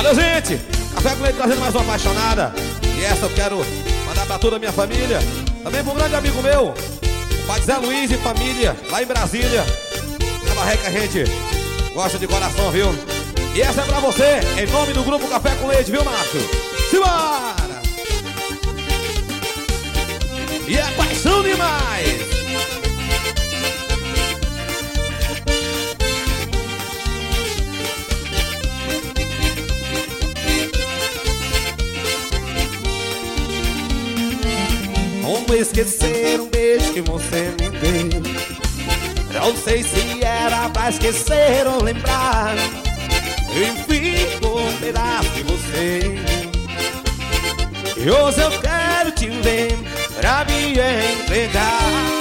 Valeu, gente! Café com Leite trazendo mais uma apaixonada. E essa eu quero mandar pra toda a minha família. Também pra um grande amigo meu, o pai Zé Luiz e família, lá em Brasília. Na barreca a gente gosta de coração, viu? E essa é pra você, em nome do grupo Café com Leite, viu, macho? Simbora! E é paixão demais! Como esquecer um beijo que você me deu? Não sei se era pra esquecer ou lembrar. Enfim, um pedaço de você. E hoje eu quero te ver pra me entregar.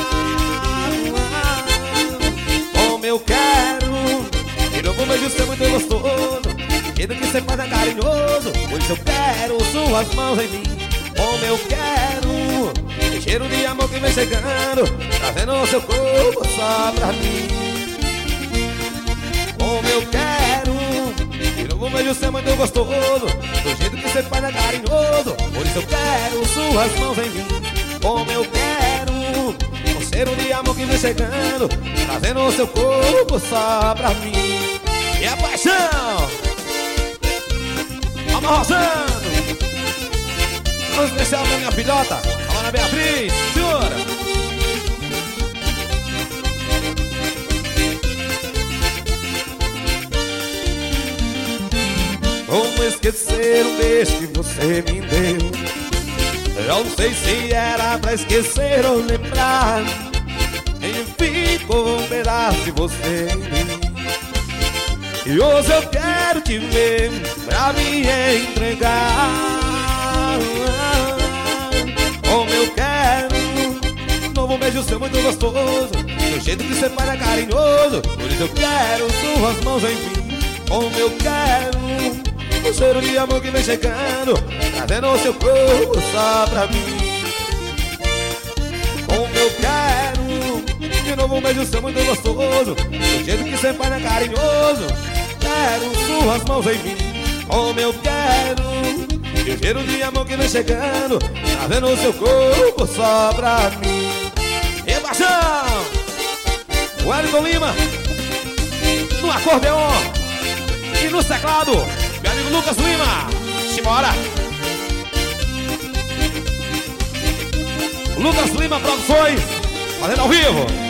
Como eu quero de novo um beijo ser muito gostoso. Jeito que você faz é carinhoso. Por isso eu quero suas mãos em mim. Como eu quero cheiro de amor que vem chegando, trazendo o seu corpo só pra mim. Como eu quero de novo um beijo ser muito gostoso. Do jeito que você faz é carinhoso. Por isso eu quero suas mãos em mim. Como eu quero o cheiro de amor que vem chegando, trazendo o seu corpo só pra mim. E a paixão vamos arrasando. Um especial pra minha filhota, a Ana Beatriz, senhora. Como esquecer um beijo que você me deu? Eu não sei se era pra esquecer ou lembrar. Enfim, ficou um pedaço de você em mim. E hoje eu quero te ver pra me entregar. Como eu quero novo beijo seu muito gostoso. Do jeito que você faz é carinhoso. Por isso eu quero suas mãos em mim. Como eu quero o cheiro de amor que vem chegando, trazendo o seu corpo só pra mim. Como eu quero de novo um beijo seu muito gostoso. Do jeito que você faz é carinhoso. Quero suas mãos em mim. Como eu quero e o cheiro de amor que vem chegando, trazendo o seu corpo só pra mim. E paixão! O Wellington Lima no acordeon e no teclado, meu amigo Lucas Lima. Simbora! Lucas Lima Produções, fazendo ao vivo.